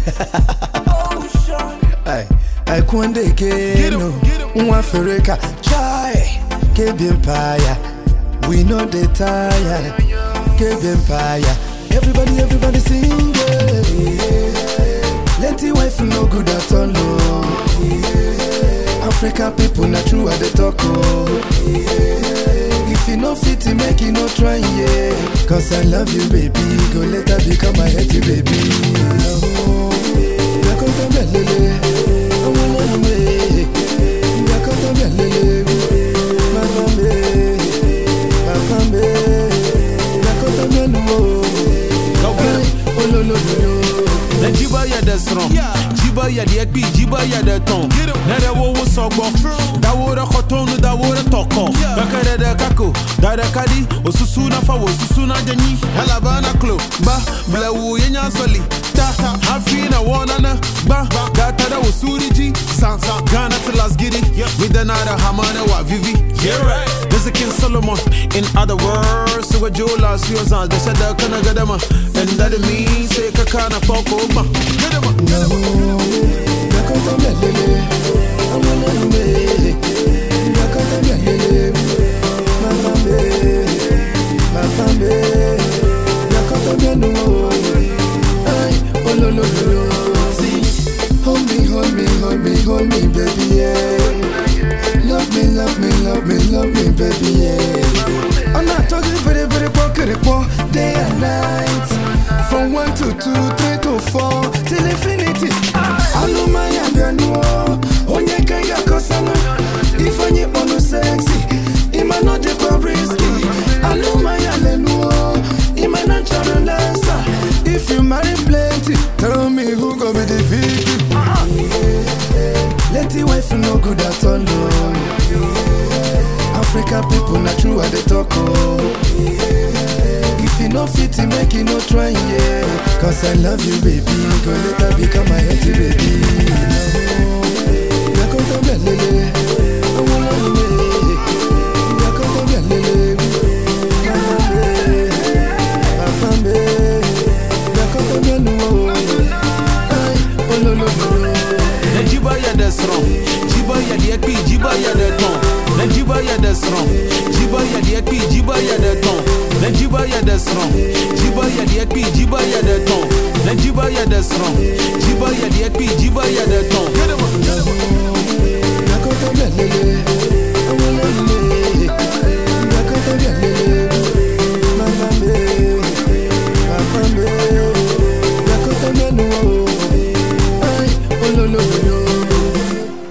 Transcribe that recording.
I kwande keno Mwafrika chai Kebi empire We know they tired Kebi empire Everybody sing Let the wife no good at all African people not true at the talk If you no fit make you no try Cause I love you baby Go let her become my heady baby Jiba ya the strong, Jiba ya the ekbi, Jiba ya the ton. Nere wo wo sogbo, da wo re khotonu, da wo re toko. Bakare de kako, da de kadi, osusu na fa, osusu na jani. Halabana klo, ba, bla wo yenya soli. Ta, hafi na wona na, ba, da tada osuri ji. San, Ghana till us giddy. With the nada hamana wa vivi. Yeah right. This is King Solomon. In other words, so what Joe last year's on, they said that kana gadama, and that means say kakana poko. Hold me, baby, yeah. Love me, baby, yeah. I'm not talking pretty day and night. From 1 to 2, 3 to 4, till infinity. I know my ambiano. Onye kaya kosana. If I need no sexy, it might not take a risky. I know my ambiano. It might not try to answer. If you marry plenty, tell me who go be defeated. Let the wife no good at all. African people not true at the talk. If you no fit make you no try, Cause I love you baby, go let her become my heady baby. Jiba ya the strong, Jiba ya the ekbi, Jiba ya the ton. Jiba ya the strong, Jiba ya the ekbi, Jiba ya the ton. Jiba ya the strong, Jiba ya the ekbi, Jiba ya the ton. Jiba ya the strong, Jiba ya the ekbi, Jiba ya the ton. No.